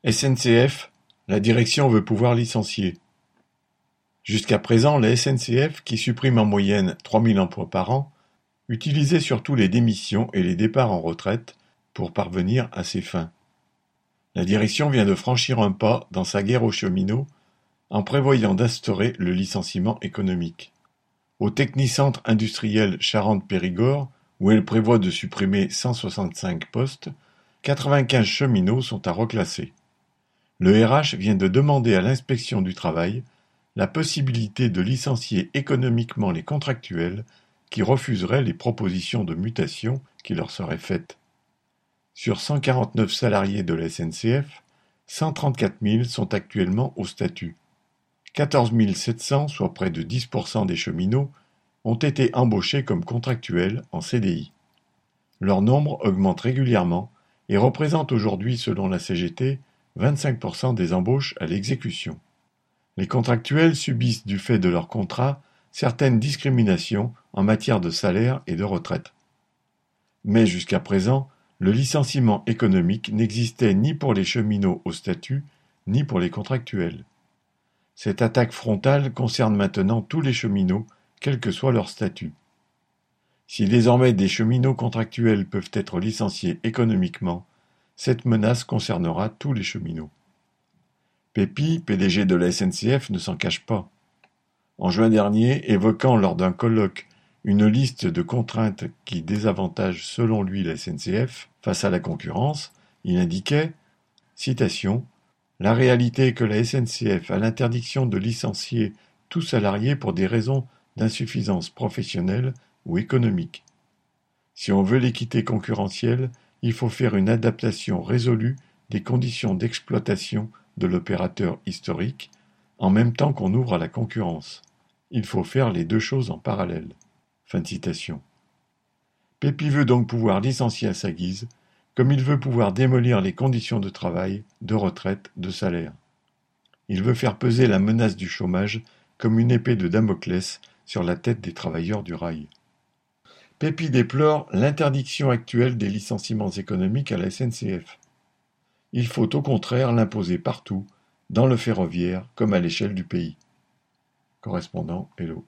SNCF, la direction veut pouvoir licencier. Jusqu'à présent, la SNCF, qui supprime en moyenne 3000 emplois par an, utilisait surtout les démissions et les départs en retraite pour parvenir à ses fins. La direction vient de franchir un pas dans sa guerre aux cheminots en prévoyant d'instaurer le licenciement économique. Au Technicentre industriel Charente-Périgord, où elle prévoit de supprimer 165 postes, 95 cheminots sont à reclasser. Le RH vient de demander à l'inspection du travail la possibilité de licencier économiquement les contractuels qui refuseraient les propositions de mutation qui leur seraient faites. Sur 149 salariés de la SNCF, 134 000 sont actuellement au statut. 14 700, soit près de 10% des cheminots, ont été embauchés comme contractuels en CDI. Leur nombre augmente régulièrement et représente aujourd'hui, selon la CGT, 25% des embauches à l'exécution. Les contractuels subissent du fait de leur contrat certaines discriminations en matière de salaire et de retraite. Mais jusqu'à présent, le licenciement économique n'existait ni pour les cheminots au statut, ni pour les contractuels. Cette attaque frontale concerne maintenant tous les cheminots, quel que soit leur statut. Si désormais des cheminots contractuels peuvent être licenciés économiquement, cette menace concernera tous les cheminots. Pépi, PDG de la SNCF, ne s'en cache pas. En juin dernier, évoquant lors d'un colloque une liste de contraintes qui désavantagent selon lui la SNCF face à la concurrence, il indiquait, citation, « La réalité est que la SNCF a l'interdiction de licencier tout salarié pour des raisons d'insuffisance professionnelle ou économique. Si on veut l'équité concurrentielle, il faut faire une adaptation résolue des conditions d'exploitation de l'opérateur historique, en même temps qu'on ouvre à la concurrence. Il faut faire les deux choses en parallèle. » Fin de citation. Pépi veut donc pouvoir licencier à sa guise, comme il veut pouvoir démolir les conditions de travail, de retraite, de salaire. Il veut faire peser la menace du chômage comme une épée de Damoclès sur la tête des travailleurs du rail. Pépi déplore l'interdiction actuelle des licenciements économiques à la SNCF. Il faut au contraire l'imposer partout, dans le ferroviaire comme à l'échelle du pays. Correspondant Hello.